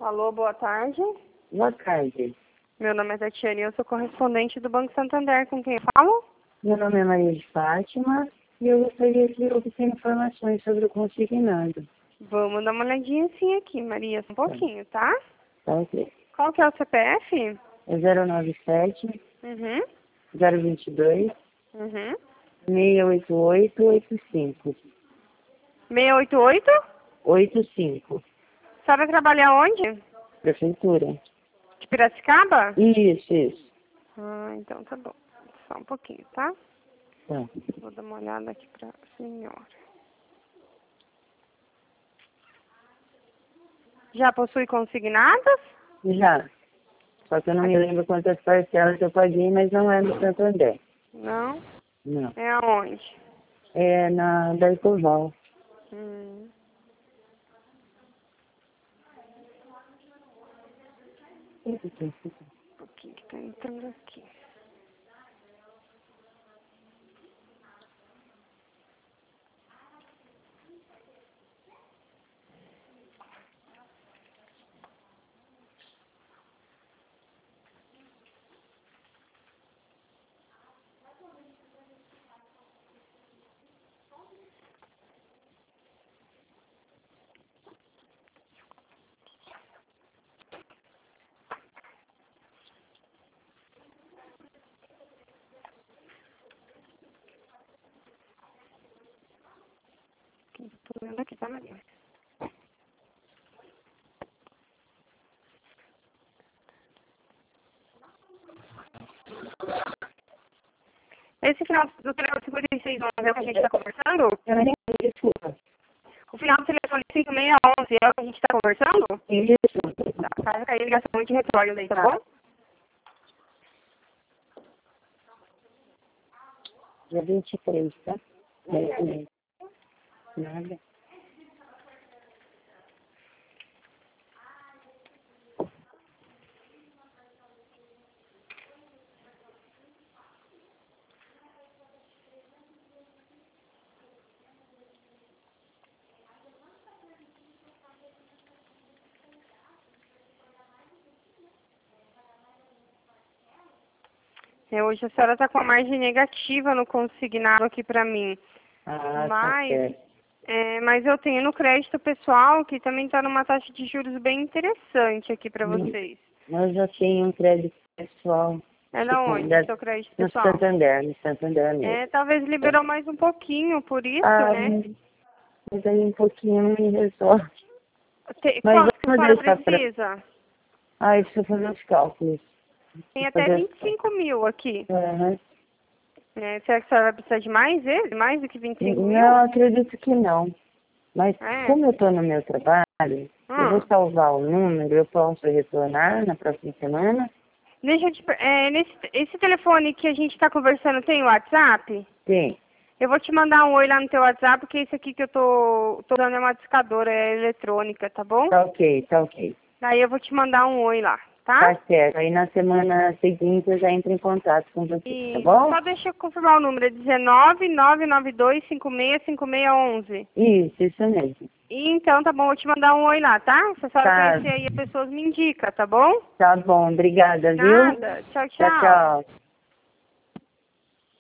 Alô, boa tarde. Boa tarde. Meu nome é Tatiane e eu sou correspondente do Banco Santander. Com quem eu falo? Meu nome é Maria de Fátima e eu gostaria de obter informações sobre o consignado. Vamos dar uma olhadinha sim aqui, Maria. Só um pouquinho, tá? Tá ok. Qual que é o CPF? É 097 Uhum. 022 Uhum. 68885. 688? 85. A senhora trabalha onde? Prefeitura. De Piracicaba? Isso. Então tá bom. Só um pouquinho, tá? Tá. Vou dar uma olhada aqui pra senhora. Já possui consignadas? Já. Só que eu não me lembro quantas parcelas eu paguei, mas não é no Santander. Não. Não. É aonde? É na da Ecoval. Hum. Um pouquinho que tá entrando aqui. Tô vendo aqui, tá, Maria? Esse final do telefone 5611 é o que a gente está conversando? Eu não entendi, desculpa. O final do telefone 5611 é o que a gente está conversando? Isso. Tá, faz aí a ligação de retorno daí, tá bom? Dia 23, tá? Nada. Hoje a senhora está com a margem negativa no consignado aqui para mim. Ah, tá Mas, certo. mas eu tenho no crédito pessoal que também está numa taxa de juros bem interessante aqui para vocês. Nós já tínhamos um crédito pessoal. É da onde, seu crédito No pessoal? Santander mesmo. Talvez liberou mais um pouquinho, por isso, Ah, né? mas aí um pouquinho não me resolve. Mas Quanto que a vamos senhora deixar pra... precisa? Ah, deixa eu fazer os cálculos. Tem Deixa eu até fazer os 25 mil aqui. Aham. Será que a senhora vai precisar de mais ele? Mais do que 25 mil? Não, acredito que não. Mas É. como eu estou no meu trabalho, eu vou salvar o número, eu posso retornar na próxima semana? Deixa eu te... esse telefone que a gente está conversando tem WhatsApp? Sim. Eu vou te mandar um oi lá no teu WhatsApp, porque esse aqui que eu tô usando é uma discadora, é eletrônica, tá bom? Tá ok. Daí eu vou te mandar um oi lá, tá? Tá certo. Aí na semana seguinte eu já entro em contato com você, tá E bom? só deixa eu confirmar o número, é 19992565611. Isso mesmo. Então, tá bom, vou te mandar um oi lá, tá? Se a senhora Tá, conhecer aí, a pessoa me indica, tá bom? tá bom. Obrigada, viu? Nada. Tchau, Tchau, tchau. tchau.